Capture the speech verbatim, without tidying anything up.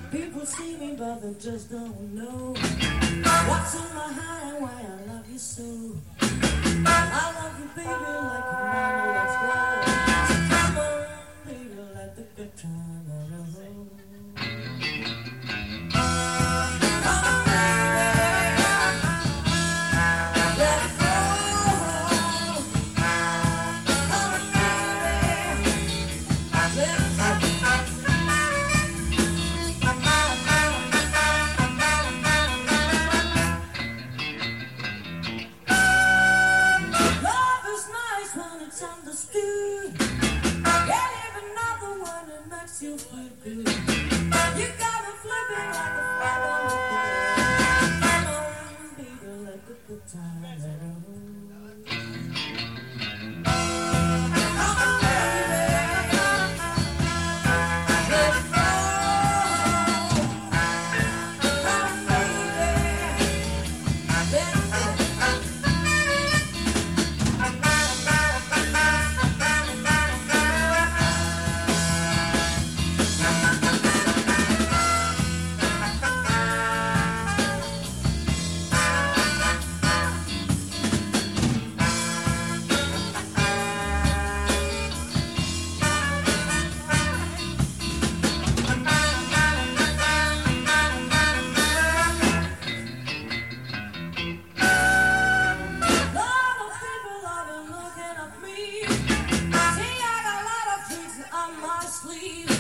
People see me, but they just don't know what's in my heart and why I love you so. I love you, baby, like a man, let's go. So come on, baby, let the good time roll. Come on, baby, let it go. Come on, baby, let it go. Understood. Can't even know the one that makes you feel good. You got me flipping like a flag on the bed. Come on, baby, let the good time roll. Come on, baby, let it go. Come on, baby, let it go. Sleep.